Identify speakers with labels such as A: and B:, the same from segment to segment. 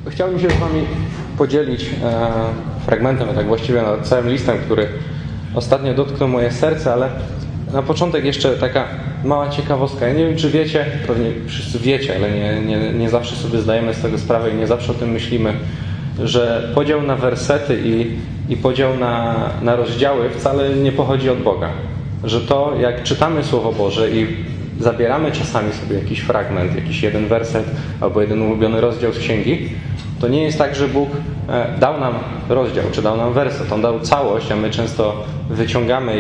A: Chciałbym się z Wami podzielić fragmentem, tak właściwie całym listem, który ostatnio dotknął moje serce, ale na początek jeszcze taka mała ciekawostka. Ja nie wiem, czy wiecie, pewnie wszyscy wiecie, ale nie zawsze sobie zdajemy z tego sprawę i nie zawsze o tym myślimy, że podział na wersety i podział na rozdziały wcale nie pochodzi od Boga. Że to, jak czytamy Słowo Boże i zabieramy czasami sobie jakiś fragment, jakiś jeden werset albo jeden ulubiony rozdział z księgi, to nie jest tak, że Bóg dał nam rozdział, czy dał nam werset. On dał całość, a my często wyciągamy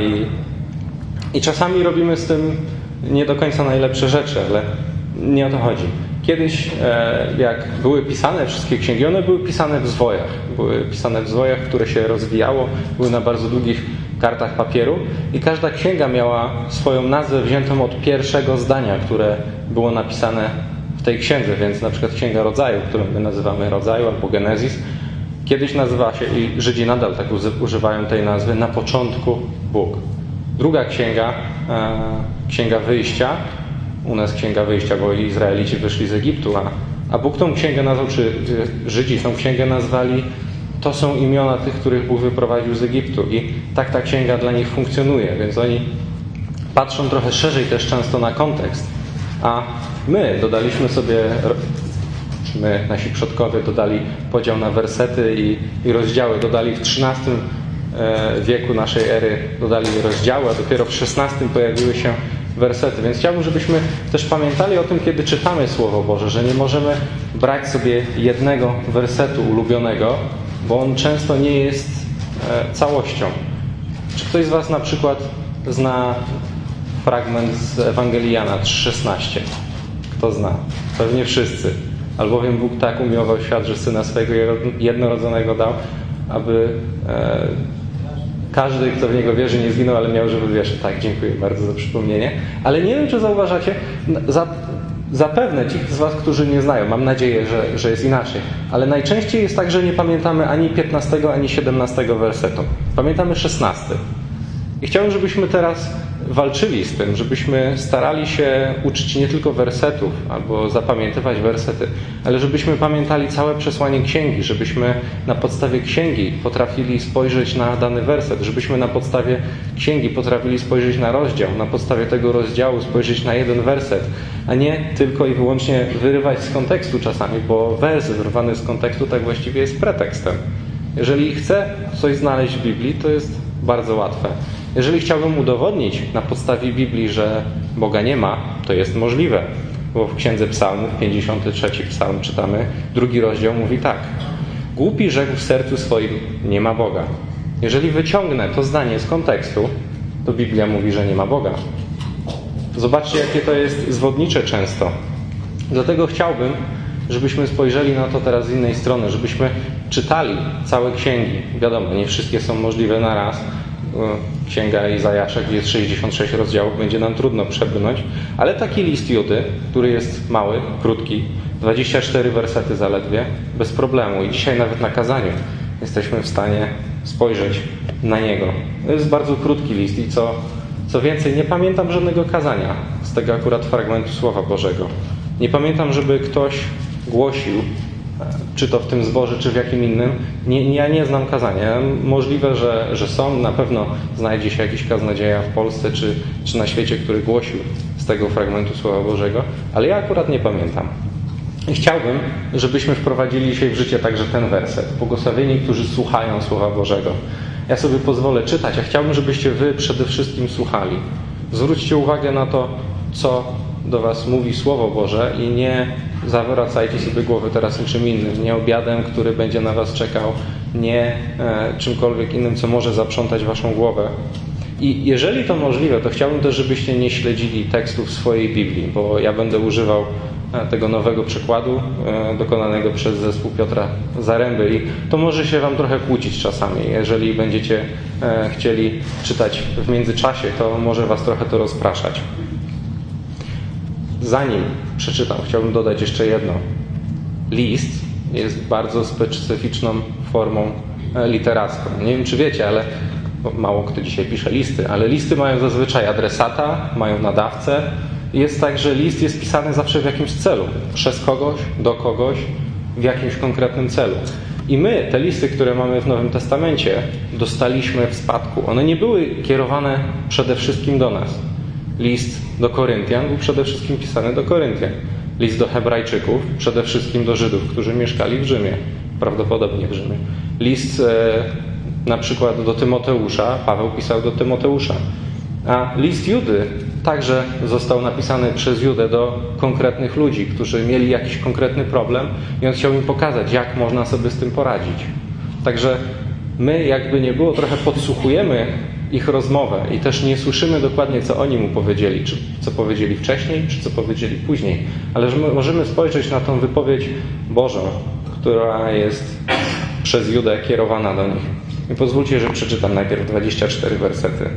A: i czasami robimy z tym nie do końca najlepsze rzeczy, ale nie o to chodzi. Kiedyś, jak były pisane wszystkie księgi, one były pisane w zwojach. Były pisane w zwojach, które się rozwijało, były na bardzo długich kartach papieru i każda księga miała swoją nazwę wziętą od pierwszego zdania, które było napisane w tej księdze, więc na przykład Księga Rodzaju, którą my nazywamy Rodzaju albo Genezis, kiedyś nazywała się, i Żydzi nadal tak używają tej nazwy, na początku Bóg. Druga księga, Księga Wyjścia, u nas Księga Wyjścia, bo Izraelici wyszli z Egiptu, a Bóg tą księgę nazwał, czy Żydzi tą księgę nazwali, to są imiona tych, których Bóg wyprowadził z Egiptu i tak ta księga dla nich funkcjonuje, więc oni patrzą trochę szerzej też często na kontekst, a my dodaliśmy sobie, nasi przodkowie dodali podział na wersety i rozdziały, dodali w XIII wieku naszej ery, dodali rozdziały, a dopiero w XVI pojawiły się wersety. Więc chciałbym, żebyśmy też pamiętali o tym, kiedy czytamy Słowo Boże, że nie możemy brać sobie jednego wersetu ulubionego, bo on często nie jest całością. Czy ktoś z Was na przykład zna fragment z Ewangelii Jana 3,16? Kto zna? Pewnie wszyscy. Albowiem Bóg tak umiłował świat, że Syna swego jednorodzonego dał, aby każdy, kto w Niego wierzy, nie zginął, ale miał żywy wieczny. Tak, dziękuję bardzo za przypomnienie. Ale nie wiem, czy zauważacie, zapewne ci z Was, którzy nie znają, mam nadzieję, że jest inaczej, ale najczęściej jest tak, że nie pamiętamy ani 15, ani 17 wersetu. Pamiętamy 16. I chciałbym, żebyśmy teraz walczyli z tym, żebyśmy starali się uczyć nie tylko wersetów albo zapamiętywać wersety, ale żebyśmy pamiętali całe przesłanie księgi, żebyśmy na podstawie księgi potrafili spojrzeć na dany werset, żebyśmy na podstawie księgi potrafili spojrzeć na rozdział, na podstawie tego rozdziału spojrzeć na jeden werset, a nie tylko i wyłącznie wyrywać z kontekstu czasami, bo wers wyrwany z kontekstu tak właściwie jest pretekstem. Jeżeli chcę coś znaleźć w Biblii, to jest bardzo łatwe. Jeżeli chciałbym udowodnić na podstawie Biblii, że Boga nie ma, to jest możliwe. Bo w Księdze Psalmów, 53 psalm czytamy, 2 rozdział mówi tak. Głupi rzekł w sercu swoim, nie ma Boga. Jeżeli wyciągnę to zdanie z kontekstu, to Biblia mówi, że nie ma Boga. Zobaczcie, jakie to jest zwodnicze często. Dlatego chciałbym, żebyśmy spojrzeli na to teraz z innej strony, żebyśmy czytali całe księgi. Wiadomo, nie wszystkie są możliwe na raz. Księga Izajasza, gdzie jest 66 rozdziałów, będzie nam trudno przebrnąć, ale taki list Judy, który jest mały, krótki, 24 wersety zaledwie, bez problemu. I dzisiaj nawet na kazaniu jesteśmy w stanie spojrzeć na niego. To jest bardzo krótki list i co więcej, nie pamiętam żadnego kazania z tego akurat fragmentu Słowa Bożego. Nie pamiętam, żeby ktoś głosił, czy to w tym zborze, czy w jakim innym. Ja nie znam kazania. Możliwe, że są. Na pewno znajdzie się jakiś kaznodzieja w Polsce, czy na świecie, który głosił z tego fragmentu Słowa Bożego, ale ja akurat nie pamiętam. I chciałbym, żebyśmy wprowadzili dzisiaj w życie także ten werset. Błogosławieni, którzy słuchają Słowa Bożego. Ja sobie pozwolę czytać, a chciałbym, żebyście wy przede wszystkim słuchali. Zwróćcie uwagę na to, co do Was mówi Słowo Boże i nie zawracajcie sobie głowy teraz niczym innym, nie obiadem, który będzie na Was czekał, nie czymkolwiek innym, co może zaprzątać Waszą głowę. I jeżeli to możliwe, to chciałbym też, żebyście nie śledzili tekstów swojej Biblii, bo ja będę używał tego nowego przekładu dokonanego przez zespół Piotra Zaręby i to może się Wam trochę kłócić czasami. Jeżeli będziecie chcieli czytać w międzyczasie, to może Was trochę to rozpraszać. Zanim przeczytam, chciałbym dodać jeszcze jedno. List jest bardzo specyficzną formą literacką. Nie wiem, czy wiecie, ale mało kto dzisiaj pisze listy, ale listy mają zazwyczaj adresata, mają nadawcę. Jest tak, że list jest pisany zawsze w jakimś celu. Przez kogoś, do kogoś. w jakimś konkretnym celu. I my, te listy, które mamy w Nowym Testamencie, dostaliśmy w spadku. One nie były kierowane przede wszystkim do nas. List do Koryntian był przede wszystkim pisany do Koryntian. List do Hebrajczyków przede wszystkim do Żydów, którzy mieszkali w Rzymie. Prawdopodobnie w Rzymie. List na przykład do Tymoteusza, Paweł pisał do Tymoteusza. A list Judy także został napisany przez Judę do konkretnych ludzi, którzy mieli jakiś konkretny problem i on chciał im pokazać, jak można sobie z tym poradzić. Także my, jakby nie było, trochę podsłuchujemy ich rozmowę i też nie słyszymy dokładnie, co oni mu powiedzieli, czy co powiedzieli wcześniej, czy co powiedzieli później. Ale że możemy spojrzeć na tą wypowiedź Bożą, która jest przez Judę kierowana do nich. I pozwólcie, że przeczytam najpierw 24 wersety.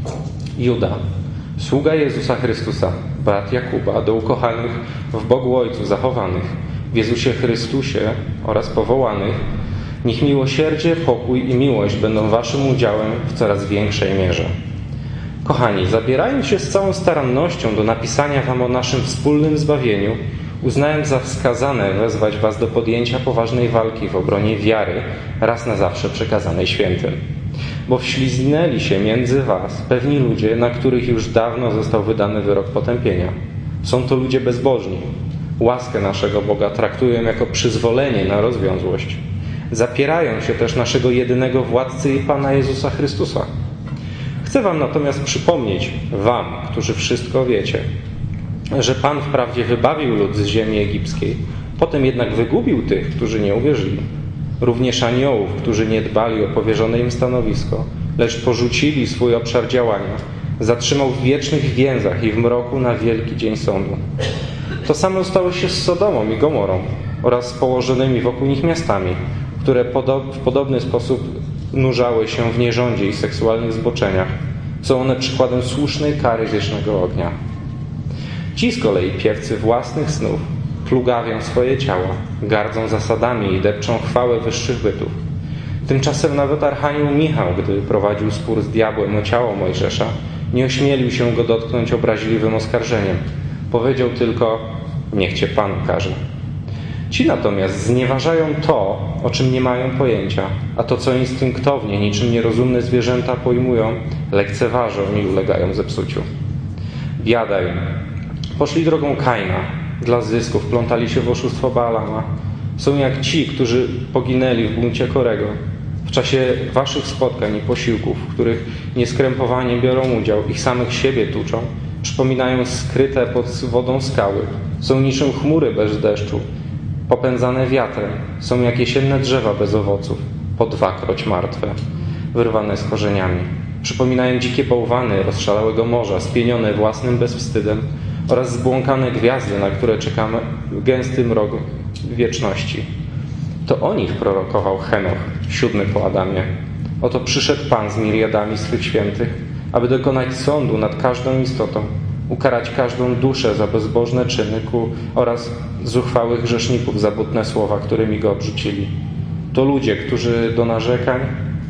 A: Juda, sługa Jezusa Chrystusa, brat Jakuba, do ukochanych w Bogu Ojcu zachowanych, w Jezusie Chrystusie oraz powołanych, niech miłosierdzie, pokój i miłość będą waszym udziałem w coraz większej mierze. Kochani, zabierając się z całą starannością do napisania wam o naszym wspólnym zbawieniu, uznałem za wskazane wezwać was do podjęcia poważnej walki w obronie wiary, raz na zawsze przekazanej świętym. Bo wśliznęli się między was pewni ludzie, na których już dawno został wydany wyrok potępienia. Są to ludzie bezbożni. Łaskę naszego Boga traktują jako przyzwolenie na rozwiązłość. Zapierają się też naszego jedynego władcy i Pana Jezusa Chrystusa. Chcę wam natomiast przypomnieć, wam, którzy wszystko wiecie, że Pan wprawdzie wybawił lud z ziemi egipskiej, potem jednak wygubił tych, którzy nie uwierzyli. Również aniołów, którzy nie dbali o powierzone im stanowisko, lecz porzucili swój obszar działania, zatrzymał w wiecznych więzach i w mroku na wielki dzień sądu. To samo stało się z Sodomą i Gomorą oraz z położonymi wokół nich miastami, które w podobny sposób nurzały się w nierządzie i seksualnych zboczeniach. Są one przykładem słusznej kary wiecznego ognia. Ci z kolei piewcy własnych snów plugawią swoje ciała, gardzą zasadami i depczą chwałę wyższych bytów. Tymczasem nawet archanioł Michał, gdy prowadził spór z diabłem o ciało Mojżesza, nie ośmielił się go dotknąć obraźliwym oskarżeniem. Powiedział tylko: niech cię Pan karze. Ci natomiast znieważają to, o czym nie mają pojęcia, a to, co instynktownie, niczym nierozumne zwierzęta pojmują, lekceważą i ulegają zepsuciu. Biada im. Poszli drogą Kaina. Dla zysków plątali się w oszustwo Baalama. Są jak ci, którzy poginęli w buncie Korego. W czasie waszych spotkań i posiłków, w których nieskrępowanie biorą udział, ich samych siebie tuczą, przypominają skryte pod wodą skały. Są niczym chmury bez deszczu, popędzane wiatrem. Są jak jesienne drzewa bez owoców, po dwakroć martwe, wyrwane z korzeniami. Przypominają dzikie bałwany rozszalałego morza, spienione własnym bezwstydem, oraz zbłąkane gwiazdy, na które czekamy w gęsty mrok wieczności. To o nich prorokował Henoch, 7 po Adamie. Oto przyszedł Pan z miriadami swych świętych, aby dokonać sądu nad każdą istotą, ukarać każdą duszę za bezbożne czyny oraz zuchwałych grzeszników za butne słowa, którymi go obrzucili. To ludzie, którzy do narzekań,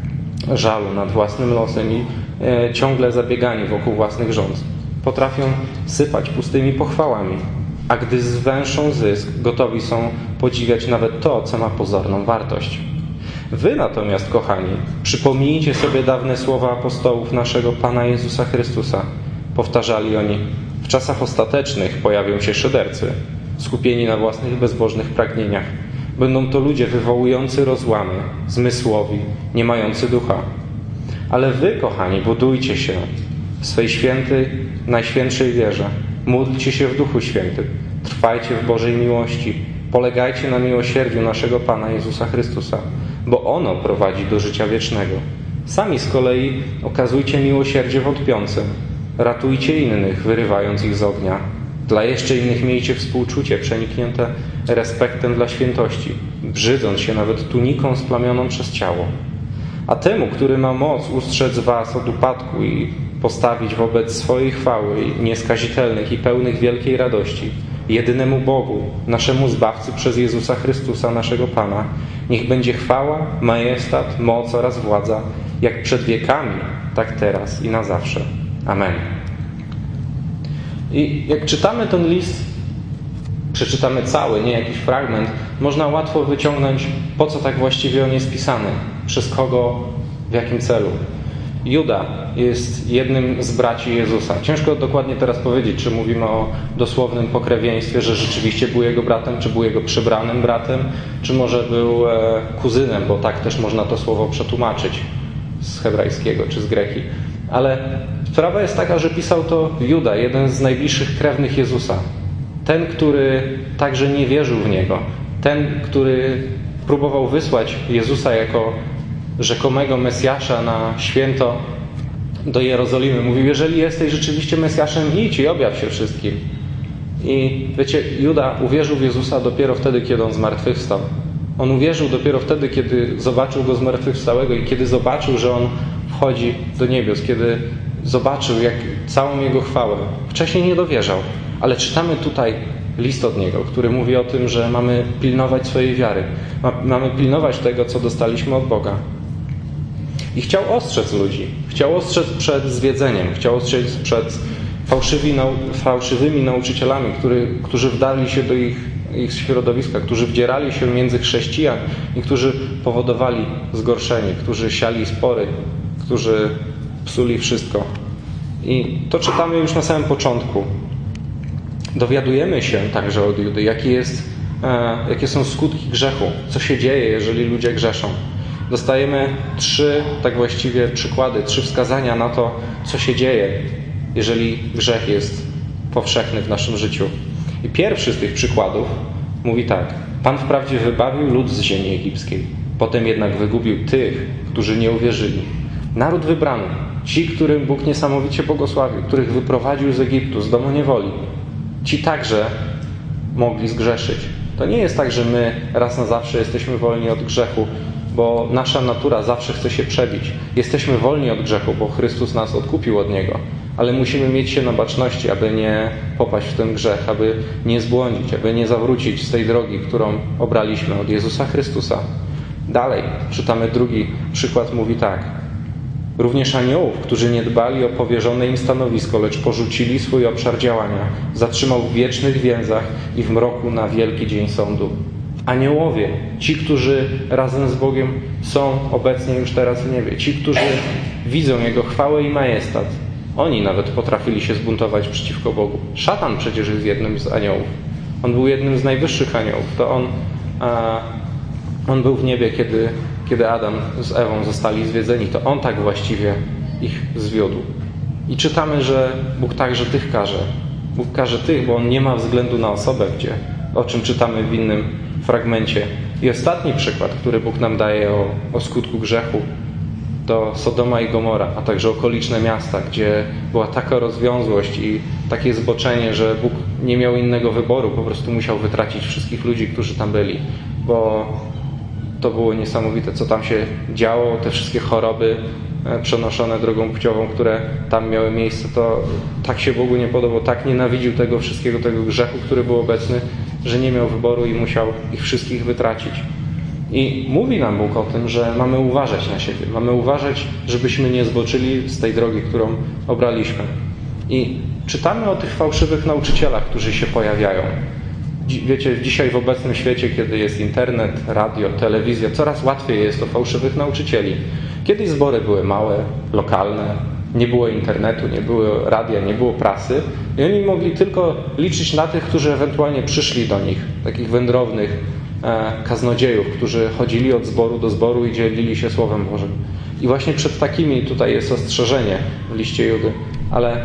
A: żalu nad własnym losem i ciągle zabiegani wokół własnych rząd potrafią sypać pustymi pochwałami, a gdy zwęszą zysk, gotowi są podziwiać nawet to, co ma pozorną wartość. Wy natomiast, kochani, przypomnijcie sobie dawne słowa apostołów naszego Pana Jezusa Chrystusa. Powtarzali oni: w czasach ostatecznych pojawią się szydercy, skupieni na własnych bezbożnych pragnieniach. Będą to ludzie wywołujący rozłamy, zmysłowi, nie mający ducha. Ale wy, kochani, budujcie się w swej świętej, najświętszej wierze. Módlcie się w Duchu Świętym. Trwajcie w Bożej miłości. Polegajcie na miłosierdziu naszego Pana Jezusa Chrystusa, bo ono prowadzi do życia wiecznego. Sami z kolei okazujcie miłosierdzie wątpiącym. Ratujcie innych, wyrywając ich z ognia. Dla jeszcze innych miejcie współczucie przeniknięte respektem dla świętości, brzydząc się nawet tuniką splamioną przez ciało. A temu, który ma moc ustrzec was od upadku i postawić wobec swojej chwały nieskazitelnych i pełnych wielkiej radości, jedynemu Bogu, naszemu Zbawcy przez Jezusa Chrystusa, naszego Pana, niech będzie chwała, majestat, moc oraz władza, jak przed wiekami, tak teraz i na zawsze. Amen. I jak czytamy ten list, przeczytamy cały, nie jakiś fragment, można łatwo wyciągnąć, po co tak właściwie on jest pisany, przez kogo, w jakim celu. Juda jest jednym z braci Jezusa. Ciężko dokładnie teraz powiedzieć, czy mówimy o dosłownym pokrewieństwie, że rzeczywiście był jego bratem, czy był jego przybranym bratem, czy może był kuzynem, bo tak też można to słowo przetłumaczyć z hebrajskiego czy z greki. Ale sprawa jest taka, że pisał to Juda, jeden z najbliższych krewnych Jezusa. Ten, który także nie wierzył w Niego. Ten, który próbował wysłać Jezusa jako rzekomego Mesjasza na święto do Jerozolimy. Mówił, jeżeli jesteś rzeczywiście Mesjaszem, idź i objaw się wszystkim. I wiecie, Juda uwierzył w Jezusa dopiero wtedy, kiedy On zmartwychwstał. On uwierzył dopiero wtedy, kiedy zobaczył Go zmartwychwstałego i kiedy zobaczył, że On wchodzi do niebios, kiedy zobaczył całą Jego chwałę. Wcześniej nie dowierzał, ale czytamy tutaj list od Niego, który mówi o tym, że mamy pilnować swojej wiary. Mamy pilnować tego, co dostaliśmy od Boga. I chciał ostrzec ludzi. Chciał ostrzec przed zwiedzeniem. Chciał ostrzec przed fałszywymi nauczycielami, którzy wdarli się do ich środowiska, którzy wdzierali się między chrześcijan i którzy powodowali zgorszenie, którzy siali spory, którzy psuli wszystko. I to czytamy już na samym początku. Dowiadujemy się także od Judy, jakie są skutki grzechu, co się dzieje, jeżeli ludzie grzeszą. Dostajemy 3 tak właściwie przykłady, 3 wskazania na to, co się dzieje, jeżeli grzech jest powszechny w naszym życiu. I pierwszy z tych przykładów mówi tak: Pan wprawdzie wybawił lud z ziemi egipskiej, potem jednak wygubił tych, którzy nie uwierzyli. Naród wybrany, ci, którym Bóg niesamowicie błogosławił, których wyprowadził z Egiptu, z domu niewoli, ci także mogli zgrzeszyć. To nie jest tak, że my raz na zawsze jesteśmy wolni od grzechu, bo nasza natura zawsze chce się przebić. Jesteśmy wolni od grzechu, bo Chrystus nas odkupił od niego. Ale musimy mieć się na baczności, aby nie popaść w ten grzech, aby nie zbłądzić, aby nie zawrócić z tej drogi, którą obraliśmy od Jezusa Chrystusa. Dalej czytamy drugi przykład, mówi tak: Również aniołów, którzy nie dbali o powierzone im stanowisko, lecz porzucili swój obszar działania, zatrzymał w wiecznych więzach i w mroku na wielki dzień sądu. Aniołowie, ci, którzy razem z Bogiem są obecnie już teraz w niebie, ci, którzy widzą Jego chwałę i majestat, oni nawet potrafili się zbuntować przeciwko Bogu. Szatan przecież jest jednym z aniołów. On był jednym z najwyższych aniołów. To on był w niebie, kiedy Adam z Ewą zostali zwiedzeni. To on tak właściwie ich zwiódł. I czytamy, że Bóg także tych karze. Bóg karze tych, bo On nie ma względu na osobę, o czym czytamy w innym fragmencie. I ostatni przykład, który Bóg nam daje o skutku grzechu, to Sodoma i Gomora, a także okoliczne miasta, gdzie była taka rozwiązłość i takie zboczenie, że Bóg nie miał innego wyboru, po prostu musiał wytracić wszystkich ludzi, którzy tam byli, bo to było niesamowite, co tam się działo, te wszystkie choroby przenoszone drogą płciową, które tam miały miejsce, to tak się Bogu nie podobało, tak nienawidził tego wszystkiego, tego grzechu, który był obecny, że nie miał wyboru i musiał ich wszystkich wytracić. I mówi nam Bóg o tym, że mamy uważać na siebie. Mamy uważać, żebyśmy nie zboczyli z tej drogi, którą obraliśmy. I czytamy o tych fałszywych nauczycielach, którzy się pojawiają. Wiecie, dzisiaj w obecnym świecie, kiedy jest internet, radio, telewizja, coraz łatwiej jest o fałszywych nauczycieli. Kiedyś zbory były małe, lokalne, nie było internetu, nie było radia, nie było prasy i oni mogli tylko liczyć na tych, którzy ewentualnie przyszli do nich, takich wędrownych kaznodziejów, którzy chodzili od zboru do zboru i dzielili się Słowem Bożym. I właśnie przed takimi tutaj jest ostrzeżenie w liście Judy, ale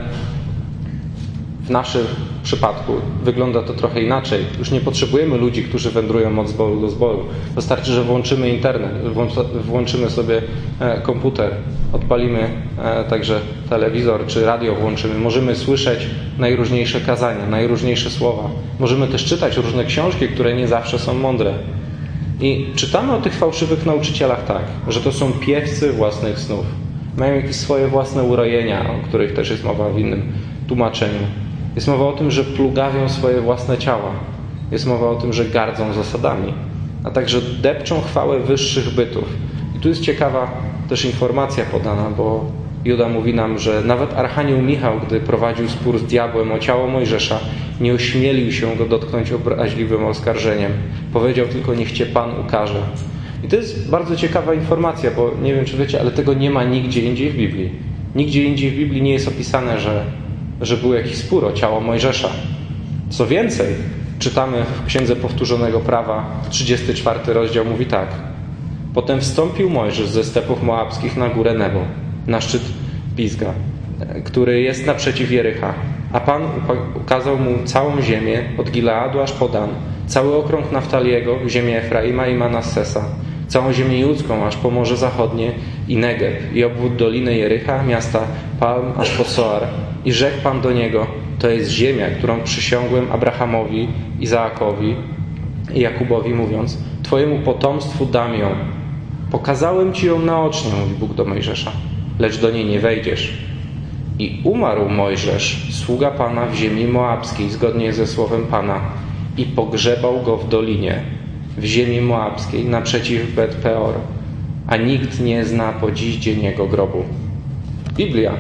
A: w naszym przypadku wygląda to trochę inaczej. Już nie potrzebujemy ludzi, którzy wędrują od zboru do zboru. Wystarczy, że włączymy internet, włączymy sobie komputer, odpalimy także telewizor czy radio włączymy. Możemy słyszeć najróżniejsze kazania, najróżniejsze słowa. Możemy też czytać różne książki, które nie zawsze są mądre. I czytamy o tych fałszywych nauczycielach tak, że to są piewcy własnych snów. Mają jakieś swoje własne urojenia, o których też jest mowa w innym tłumaczeniu. Jest mowa o tym, że plugawią swoje własne ciała. Jest mowa o tym, że gardzą zasadami, a także depczą chwałę wyższych bytów. I tu jest ciekawa też informacja podana, bo Juda mówi nam, że nawet archanioł Michał, gdy prowadził spór z diabłem o ciało Mojżesza, nie ośmielił się go dotknąć obraźliwym oskarżeniem. Powiedział tylko: niech cię Pan ukarze. I to jest bardzo ciekawa informacja, bo nie wiem, czy wiecie, ale tego nie ma nigdzie indziej w Biblii. Nigdzie indziej w Biblii nie jest opisane, że był jakiś spór o ciało Mojżesza. Co więcej, czytamy w Księdze Powtórzonego Prawa, 34 rozdział mówi tak: potem wstąpił Mojżesz ze stepów moabskich na górę Nebo, na szczyt Pisga, który jest naprzeciw Jericha, a Pan ukazał mu całą ziemię od Gileadu aż po Dan, cały okrąg Naftaliego, ziemię Efraima i Manassesa, całą ziemię judzką aż po Morze Zachodnie i Negeb i obwód doliny Jericha, miasta Palm aż po Soar. I rzekł Pan do niego: to jest ziemia, którą przysiągłem Abrahamowi, Izaakowi i Jakubowi, mówiąc: twojemu potomstwu dam ją. Pokazałem ci ją naocznie, mówi Bóg do Mojżesza, lecz do niej nie wejdziesz. I umarł Mojżesz, sługa Pana, w ziemi moabskiej, zgodnie ze słowem Pana, i pogrzebał go w dolinie, w ziemi moabskiej, naprzeciw Bet-peor, a nikt nie zna po dziś dzień jego grobu. Biblia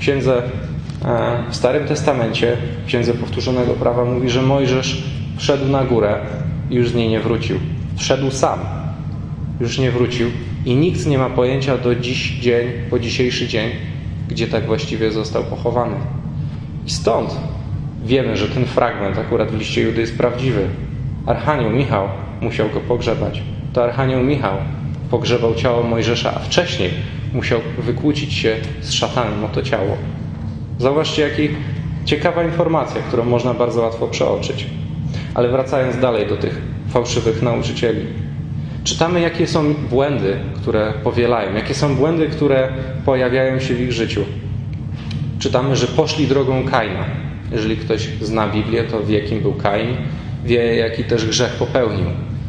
A: w Starym Testamencie, w Księdze Powtórzonego Prawa mówi, że Mojżesz wszedł na górę i już z niej nie wrócił. Wszedł sam, już nie wrócił i nikt nie ma pojęcia po dzisiejszy dzień, gdzie tak właściwie został pochowany. I stąd wiemy, że ten fragment akurat w liście Judy jest prawdziwy. Archanioł Michał musiał go pogrzebać. To archanioł Michał pogrzebał ciało Mojżesza, a wcześniej musiał wykłócić się z szatanem o to ciało. Zauważcie, jaka ciekawa informacja, którą można bardzo łatwo przeoczyć. Ale wracając dalej do tych fałszywych nauczycieli. Czytamy, jakie są błędy, które powielają, jakie są błędy, które pojawiają się w ich życiu. Czytamy, że poszli drogą Kaina. Jeżeli ktoś zna Biblię, to wie, kim był Kain, wie, jaki też grzech popełnił.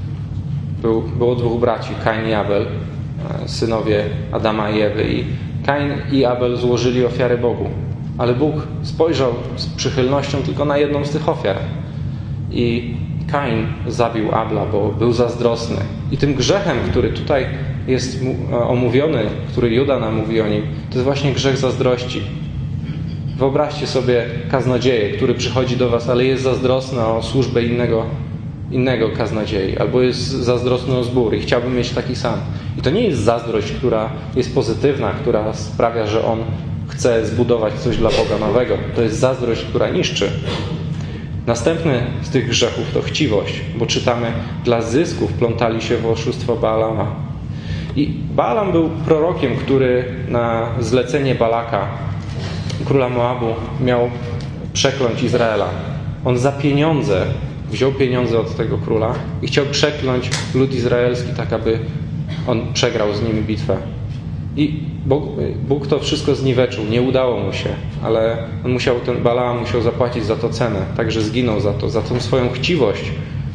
A: Było dwóch braci, Kain i Abel, synowie Adama i Ewy. I Kain i Abel złożyli ofiary Bogu. Ale Bóg spojrzał z przychylnością tylko na jedną z tych ofiar. I Kain zabił Abla, bo był zazdrosny. I tym grzechem, który tutaj jest omówiony, który Juda nam mówi o nim, to jest właśnie grzech zazdrości. Wyobraźcie sobie kaznodzieję, który przychodzi do was, ale jest zazdrosny o służbę innego kaznodziei, albo jest zazdrosny o zbór i chciałby mieć taki sam. I to nie jest zazdrość, która jest pozytywna, która sprawia, że on chce zbudować coś dla Boga nowego. To jest zazdrość, która niszczy. Następny z tych grzechów to chciwość, bo czytamy, dla zysków plątali się w oszustwo Baalama. I Baalam był prorokiem, który na zlecenie Balaka, króla Moabu, miał przekląć Izraela. On za pieniądze wziął pieniądze od tego króla i chciał przekląć lud izraelski tak, aby on przegrał z nimi bitwę. I Bóg to wszystko zniweczył, nie udało mu się, ale ten Balaam musiał zapłacić za to cenę, także zginął za tą swoją chciwość,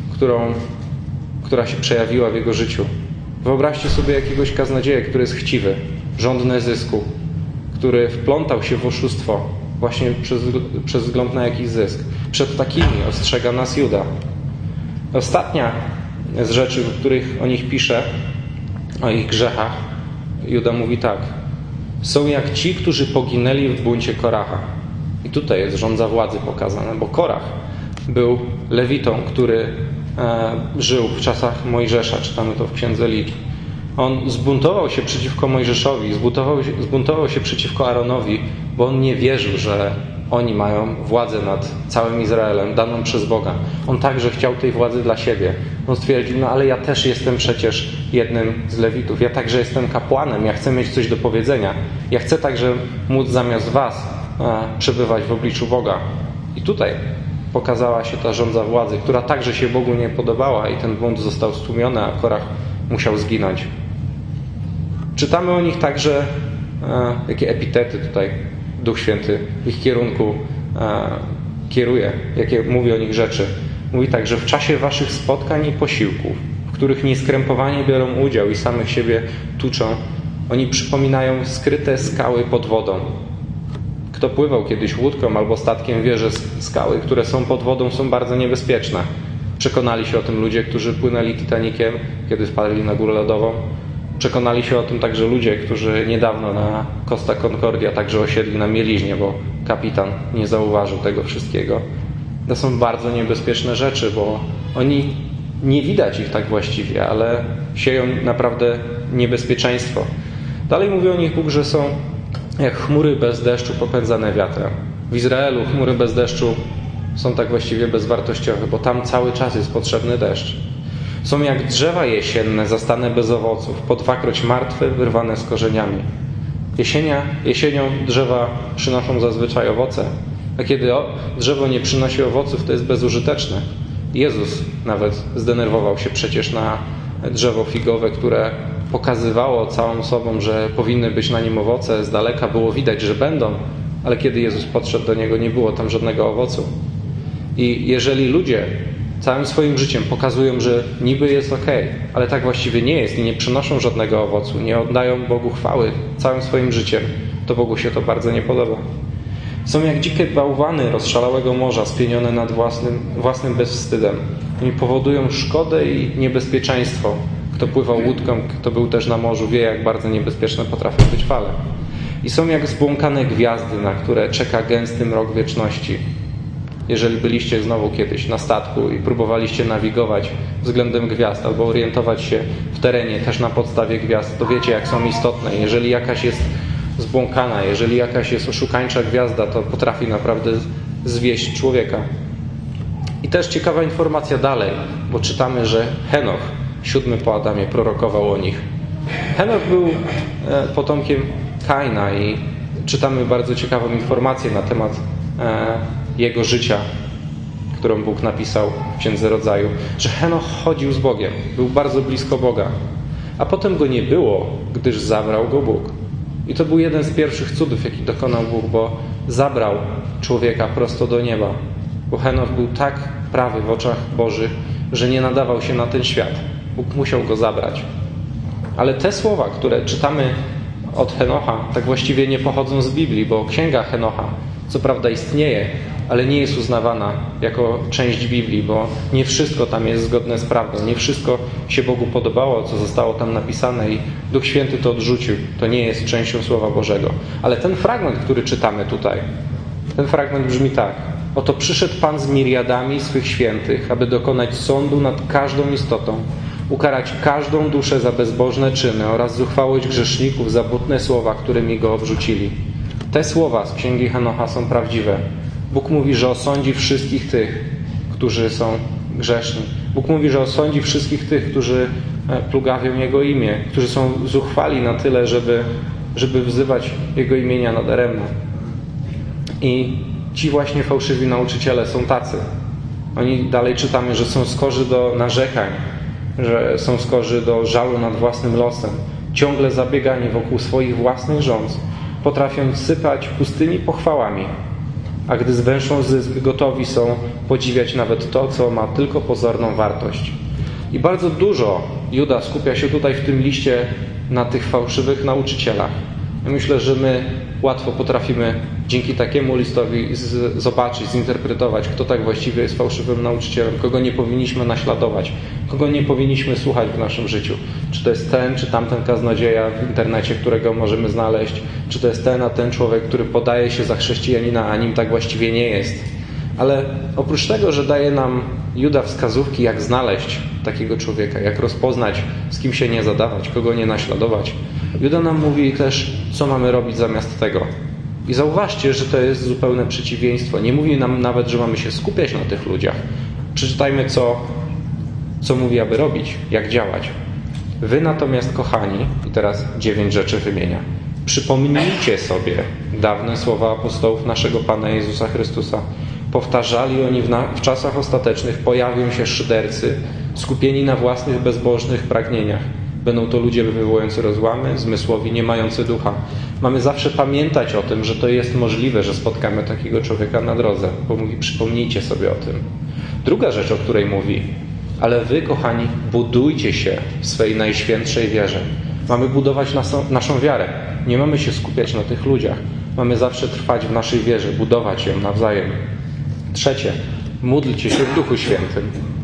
A: która się przejawiła w jego życiu. Wyobraźcie sobie jakiegoś kaznodzieję, który jest chciwy, żądny zysku, który wplątał się w oszustwo właśnie przez wzgląd na jakiś zysk. Przed takimi ostrzega nas Juda. Ostatnia z rzeczy, w których o nich pisze, o ich grzechach, Juda mówi tak: są jak ci, którzy poginęli w buncie Koracha. I tutaj jest rządza władzy pokazana, bo Korach był lewitą, który żył w czasach Mojżesza, czytamy to w Księdze Liczb. On zbuntował się przeciwko Mojżeszowi, zbuntował się przeciwko Aaronowi, bo on nie wierzył, że oni mają władzę nad całym Izraelem, daną przez Boga. On także chciał tej władzy dla siebie. On stwierdził, no ale ja też jestem przecież jednym z lewitów. Ja także jestem kapłanem, ja chcę mieć coś do powiedzenia. Ja chcę także móc zamiast was przebywać w obliczu Boga. I tutaj pokazała się ta żądza władzy, która także się Bogu nie podobała i ten bunt został stłumiony, a Korach musiał zginąć. Czytamy o nich także, jakie epitety tutaj Duch Święty w ich kierunku kieruje, jakie mówi o nich rzeczy. Mówi tak, że w czasie waszych spotkań i posiłków, w których nieskrępowanie biorą udział i samych siebie tuczą, oni przypominają skryte skały pod wodą. Kto pływał kiedyś łódką albo statkiem, wie, że skały, które są pod wodą, są bardzo niebezpieczne. Przekonali się o tym ludzie, którzy płynęli Titanikiem, kiedy wpadli na górę lodową. Przekonali się o tym także ludzie, którzy niedawno na Costa Concordia także osiedli na mieliźnie, bo kapitan nie zauważył tego wszystkiego. To są bardzo niebezpieczne rzeczy, bo oni, nie widać ich tak właściwie, ale sieją naprawdę niebezpieczeństwo. Dalej mówi o nich Bóg, że są jak chmury bez deszczu popędzane wiatrem. W Izraelu chmury bez deszczu są tak właściwie bezwartościowe, bo tam cały czas jest potrzebny deszcz. Są jak drzewa jesienne, zastane bez owoców, po dwakroć martwe, wyrwane z korzeniami. Jesienią drzewa przynoszą zazwyczaj owoce, a kiedy drzewo nie przynosi owoców, to jest bezużyteczne. Jezus nawet zdenerwował się przecież na drzewo figowe, które pokazywało całą sobą, że powinny być na nim owoce. Z daleka było widać, że będą, ale kiedy Jezus podszedł do niego, nie było tam żadnego owocu. I jeżeli ludzie całym swoim życiem pokazują, że niby jest okej, ale tak właściwie nie jest i nie przynoszą żadnego owocu, nie oddają Bogu chwały całym swoim życiem, to Bogu się to bardzo nie podoba. Są jak dzikie bałwany rozszalałego morza, spienione nad własnym bezwstydem. Oni powodują szkodę i niebezpieczeństwo. Kto pływał łódką, kto był też na morzu, wie, jak bardzo niebezpieczne potrafią być fale. I są jak zbłąkane gwiazdy, na które czeka gęsty mrok wieczności. Jeżeli byliście znowu kiedyś na statku i próbowaliście nawigować względem gwiazd albo orientować się w terenie też na podstawie gwiazd, to wiecie, jak są istotne. Jeżeli jakaś jest zbłąkana, jeżeli jakaś jest oszukańcza gwiazda, to potrafi naprawdę zwieść człowieka. I też ciekawa informacja dalej, bo czytamy, że Henoch, 7 po Adamie, prorokował o nich. Henoch był potomkiem Kaina i czytamy bardzo ciekawą informację na temat jego życia, którą Bóg napisał w Księdze Rodzaju, że Henoch chodził z Bogiem, był bardzo blisko Boga, a potem go nie było, gdyż zabrał go Bóg. I to był jeden z pierwszych cudów, jaki dokonał Bóg, bo zabrał człowieka prosto do nieba. Bo Henoch był tak prawy w oczach Bożych, że nie nadawał się na ten świat. Bóg musiał go zabrać. Ale te słowa, które czytamy od Henocha, tak właściwie nie pochodzą z Biblii, bo Księga Henocha co prawda istnieje, ale nie jest uznawana jako część Biblii, bo nie wszystko tam jest zgodne z prawdą, nie wszystko się Bogu podobało, co zostało tam napisane i Duch Święty to odrzucił. To nie jest częścią Słowa Bożego. Ale ten fragment, który czytamy tutaj, ten fragment brzmi tak. Oto przyszedł Pan z miriadami swych świętych, aby dokonać sądu nad każdą istotą, ukarać każdą duszę za bezbożne czyny oraz zuchwałość grzeszników za butne słowa, którymi go obrzucili. Te słowa z Księgi Henocha są prawdziwe. Bóg mówi, że osądzi wszystkich tych, którzy są grzeszni. Bóg mówi, że osądzi wszystkich tych, którzy plugawią Jego imię, którzy są zuchwali na tyle, żeby wzywać Jego imienia nadaremno. I ci właśnie fałszywi nauczyciele są tacy. Oni, dalej czytamy, że są skorzy do narzekań, że są skorzy do żalu nad własnym losem, ciągle zabiegani wokół swoich własnych rządz, potrafią sypać pustymi pochwałami, a gdy zwęszą zysk, gotowi są podziwiać nawet to, co ma tylko pozorną wartość. I bardzo dużo Juda skupia się tutaj w tym liście na tych fałszywych nauczycielach. Ja myślę, że my łatwo potrafimy dzięki takiemu listowi zobaczyć, zinterpretować, kto tak właściwie jest fałszywym nauczycielem, kogo nie powinniśmy naśladować, kogo nie powinniśmy słuchać w naszym życiu. Czy to jest ten, czy tamten kaznodzieja w internecie, którego możemy znaleźć, czy to jest ten, a ten człowiek, który podaje się za chrześcijanina, a nim tak właściwie nie jest. Ale oprócz tego, że daje nam Juda wskazówki, jak znaleźć takiego człowieka, jak rozpoznać, z kim się nie zadawać, kogo nie naśladować, Juda nam mówi też, co mamy robić zamiast tego. I zauważcie, że to jest zupełne przeciwieństwo. Nie mówi nam nawet, że mamy się skupiać na tych ludziach. Przeczytajmy, co mówi, aby robić, jak działać. Wy natomiast, kochani, i teraz 9 rzeczy wymienia, przypomnijcie sobie dawne słowa apostołów naszego Pana Jezusa Chrystusa. Powtarzali oni w czasach ostatecznych, pojawią się szydercy, skupieni na własnych bezbożnych pragnieniach. Będą to ludzie wywołujący rozłamy, zmysłowi, nie mający ducha. Mamy zawsze pamiętać o tym, że to jest możliwe, że spotkamy takiego człowieka na drodze, bo mówi, przypomnijcie sobie o tym. Druga rzecz, o której mówi, ale wy, kochani, budujcie się w swej najświętszej wierze. Mamy budować naszą wiarę. Nie mamy się skupiać na tych ludziach. Mamy zawsze trwać w naszej wierze, budować ją nawzajem. Trzecie, módlcie się w Duchu Świętym.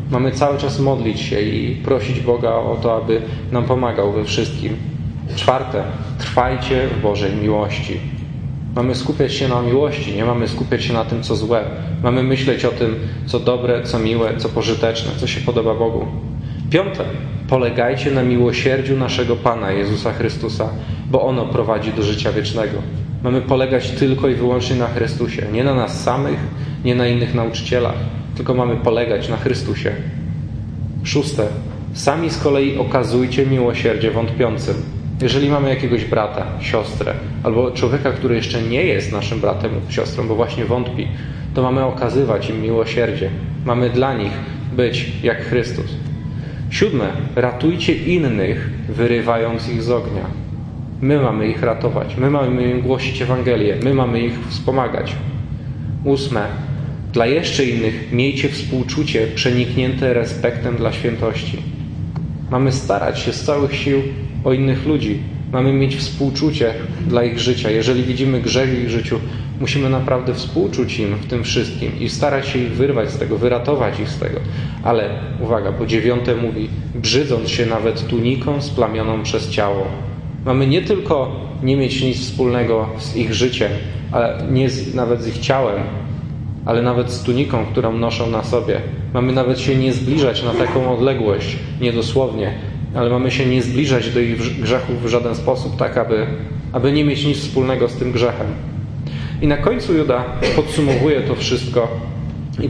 A: Mamy cały czas modlić się i prosić Boga o to, aby nam pomagał we wszystkim. 4. Trwajcie w Bożej miłości. Mamy skupiać się na miłości, nie mamy skupiać się na tym, co złe. Mamy myśleć o tym, co dobre, co miłe, co pożyteczne, co się podoba Bogu. 5. Polegajcie na miłosierdziu naszego Pana Jezusa Chrystusa, bo ono prowadzi do życia wiecznego. Mamy polegać tylko i wyłącznie na Chrystusie. Nie na nas samych, nie na innych nauczycielach, tylko mamy polegać na Chrystusie. 6. Sami z kolei okazujcie miłosierdzie wątpiącym. Jeżeli mamy jakiegoś brata, siostrę, albo człowieka, który jeszcze nie jest naszym bratem lub siostrą, bo właśnie wątpi, to mamy okazywać im miłosierdzie. Mamy dla nich być jak Chrystus. 7. Ratujcie innych, wyrywając ich z ognia. My mamy ich ratować. My mamy im głosić Ewangelię. My mamy ich wspomagać. 8. Dla jeszcze innych miejcie współczucie przeniknięte respektem dla świętości. Mamy starać się z całych sił o innych ludzi. Mamy mieć współczucie dla ich życia. Jeżeli widzimy grzech w ich życiu, musimy naprawdę współczuć im w tym wszystkim i starać się ich wyrwać z tego, wyratować ich z tego. Ale uwaga, bo 9 mówi, brzydząc się nawet tuniką splamioną przez ciało. Mamy nie tylko nie mieć nic wspólnego z ich życiem, ale nawet z ich ciałem, ale nawet z tuniką, którą noszą na sobie. Mamy nawet się nie zbliżać na taką odległość, niedosłownie, ale mamy się nie zbliżać do ich grzechów w żaden sposób, tak aby nie mieć nic wspólnego z tym grzechem. I na końcu Juda podsumowuje to wszystko i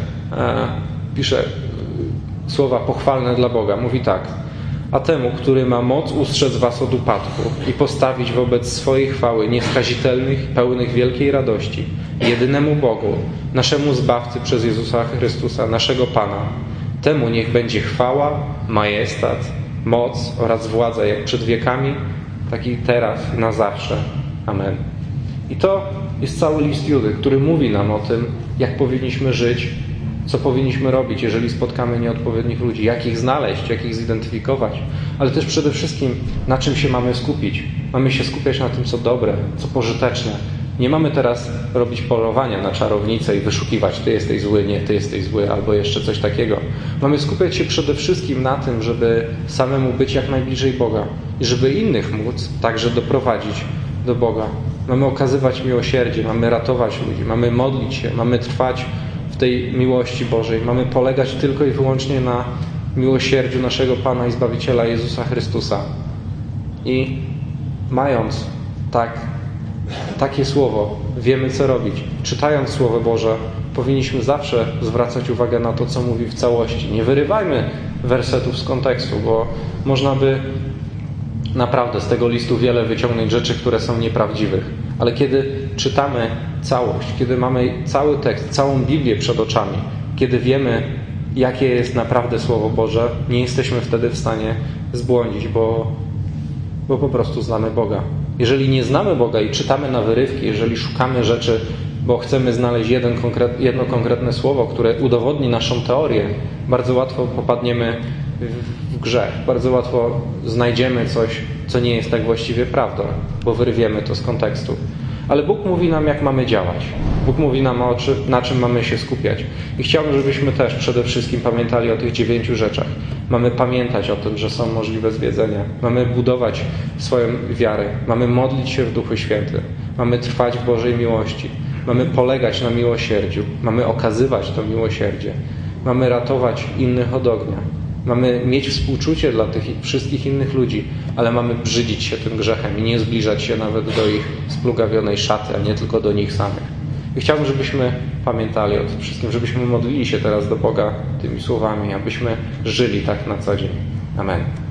A: pisze słowa pochwalne dla Boga. Mówi tak: a temu, który ma moc ustrzec was od upadku i postawić wobec swojej chwały nieskazitelnych, pełnych wielkiej radości, jedynemu Bogu, naszemu Zbawcy przez Jezusa Chrystusa, naszego Pana, temu niech będzie chwała, majestat, moc oraz władza jak przed wiekami, tak i teraz i na zawsze. Amen. I to jest cały list Judy, który mówi nam o tym, jak powinniśmy żyć, co powinniśmy robić, jeżeli spotkamy nieodpowiednich ludzi, jak ich znaleźć, jak ich zidentyfikować, ale też przede wszystkim na czym się mamy skupić. Mamy się skupiać na tym, co dobre, co pożyteczne. Nie mamy teraz robić polowania na czarownicę i wyszukiwać, ty jesteś zły, nie, ty jesteś zły, albo jeszcze coś takiego. Mamy skupiać się przede wszystkim na tym, żeby samemu być jak najbliżej Boga i żeby innych móc także doprowadzić do Boga. Mamy okazywać miłosierdzie, mamy ratować ludzi, mamy modlić się, mamy trwać w tej miłości Bożej. Mamy polegać tylko i wyłącznie na miłosierdziu naszego Pana i Zbawiciela Jezusa Chrystusa. I mając takie słowo, wiemy co robić. Czytając Słowo Boże, powinniśmy zawsze zwracać uwagę na to, co mówi w całości. Nie wyrywajmy wersetów z kontekstu, bo można by naprawdę z tego listu wiele wyciągnąć rzeczy, które są nieprawdziwych. Ale kiedy czytamy całość, kiedy mamy cały tekst, całą Biblię przed oczami, kiedy wiemy, jakie jest naprawdę Słowo Boże, nie jesteśmy wtedy w stanie zbłądzić, bo po prostu znamy Boga. Jeżeli nie znamy Boga i czytamy na wyrywki, jeżeli szukamy rzeczy, bo chcemy znaleźć jedno konkretne słowo, które udowodni naszą teorię, bardzo łatwo popadniemy w grzech. Bardzo łatwo znajdziemy coś, co nie jest tak właściwie prawdą, bo wyrwiemy to z kontekstu. Ale Bóg mówi nam, jak mamy działać. Bóg mówi nam, na czym mamy się skupiać. I chciałbym, żebyśmy też przede wszystkim pamiętali o tych 9 rzeczach. Mamy pamiętać o tym, że są możliwe zwiedzenia. Mamy budować swoją wiarę. Mamy modlić się w Duchu Świętym. Mamy trwać w Bożej miłości. Mamy polegać na miłosierdziu. Mamy okazywać to miłosierdzie. Mamy ratować innych od ognia. Mamy mieć współczucie dla tych wszystkich innych ludzi, ale mamy brzydzić się tym grzechem i nie zbliżać się nawet do ich splugawionej szaty, a nie tylko do nich samych. I chciałbym, żebyśmy pamiętali o tym wszystkim, żebyśmy modlili się teraz do Boga tymi słowami, abyśmy żyli tak na co dzień. Amen.